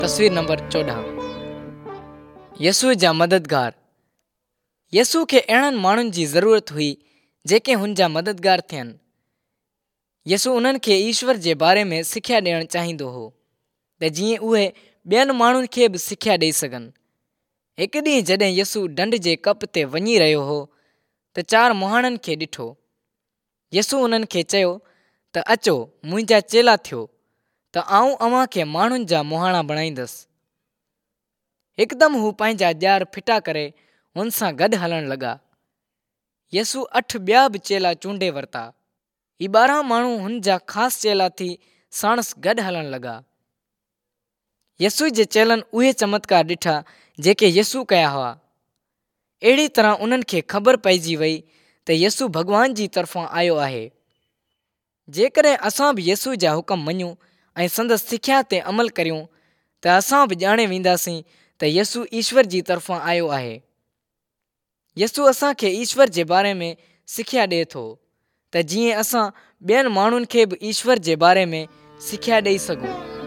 तस्वीर नंबर 14। यसू जा मददगार। यसू खे अहिड़नि माण्हुनि जी ज़रूरत हुई जेके हुन जा मददगार थियनि। यसू उन्हनि खे ईश्वर जे बारे में सिख्या ॾियणु चाहींदो हो त जीअं उहे ॿियनि माण्हुनि खे बि सिख्या ॾेई सघनि। हिकु ॾींहुं जॾहिं यसू ढंढ जे कप ते वञी रहियो हो त 4 मुहाणनि खे ॾिठो। यसू उन्हनि खे चयो त अचो मुंहिंजा चेला थियो त आऊं अव्हां खे माण्हुनि जा मुहाणा बणाईंदुसि। हिकदमि हू पंहिंजा ॼार फिटा करे हुन सां गॾु हलणु लॻा। यसू 8 ॿिया बि चेला चूंडे वरिता। ही 12 माण्हू हुन जा ख़ासि चेला थी साणुसि गॾु हलणु लॻा। यसू जे चेलनि उहे चमत्कार ॾिठा जेके यसू कया हुआ। अहिड़ी तरह उन्हनि खे ख़बर पइजी वई त यसू भॻवान जी तरफ़ां आयो आहे। जेकॾहिं असां बि यसू जा हुकम मञूं ऐं संदसि सिख्या ते अमल करियूं त असां बि ॼाणे वेंदासीं त यसू ईश्वर जी तरफ़ां आयो आहे। यसू असांखे ईश्वर जे बारे में सिख्या ॾिए थो त जीअं असां ॿियनि माण्हुनि खे बि ईश्वर जे बारे में सिख्या ॾेई सघूं।